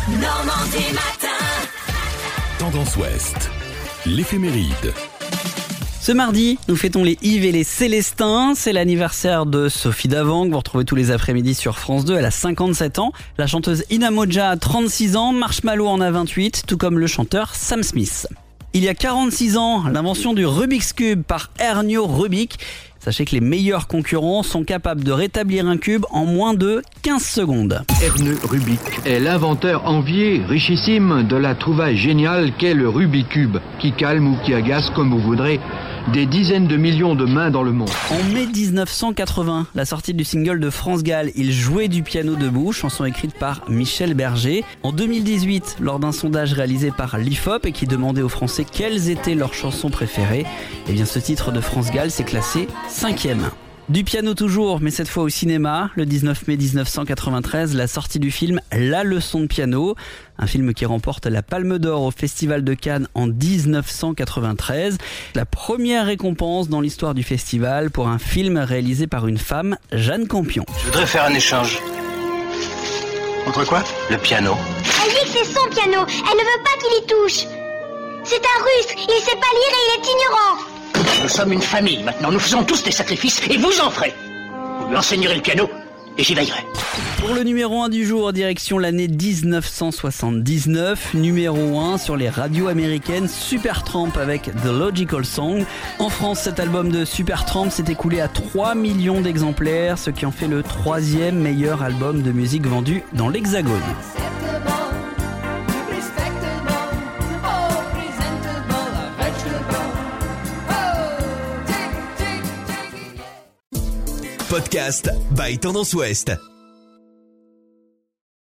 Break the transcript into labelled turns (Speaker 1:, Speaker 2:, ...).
Speaker 1: Normandie matin.
Speaker 2: Tendance Ouest, l'éphéméride.
Speaker 3: Ce mardi, nous fêtons les Yves et les Célestins. C'est l'anniversaire de Sophie Davant, que vous retrouvez tous les après-midi sur France 2. Elle a 57 ans. La chanteuse Ina Moja a 36 ans. Marshmallow en a 28, tout comme le chanteur Sam Smith. Il y a 46 ans, l'invention du Rubik's Cube par Ernio Rubik. Sachez que les meilleurs concurrents sont capables de rétablir un cube en moins de 15 secondes.
Speaker 4: Ernio Rubik est l'inventeur envié, richissime, de la trouvaille géniale qu'est le Rubik's Cube, qui calme ou qui agace, comme vous voudrez, des dizaines de millions de mains dans le monde.
Speaker 3: En mai 1980, la sortie du single de France Gall, Il jouait du piano debout, chanson écrite par Michel Berger. En 2018, lors d'un sondage réalisé par l'IFOP et qui demandait aux Français quelles étaient leurs chansons préférées, eh bien ce titre de France Gall s'est classé 5e. Du piano toujours, mais cette fois au cinéma. Le 19 mai 1993, la sortie du film La leçon de piano, un film qui remporte la Palme d'Or au Festival de Cannes en 1993. La première récompense dans l'histoire du festival pour un film réalisé par une femme, Jeanne Campion.
Speaker 5: Je voudrais faire un échange. Entre quoi? Le piano.
Speaker 6: Elle dit que c'est son piano, elle ne veut pas qu'il y touche. C'est un russe, il sait pas lire et il est ignorant.
Speaker 5: Nous sommes une famille maintenant, nous faisons tous des sacrifices et vous en ferez. Vous lui enseignerez le piano et j'y veillerai.
Speaker 3: Pour le numéro 1 du jour, direction l'année 1979, numéro 1 sur les radios américaines, Supertramp avec The Logical Song. En France, cet album de Supertramp s'est écoulé à 3 millions d'exemplaires, ce qui en fait le 3e meilleur album de musique vendu dans l'Hexagone.
Speaker 2: Podcast by Tendance Ouest.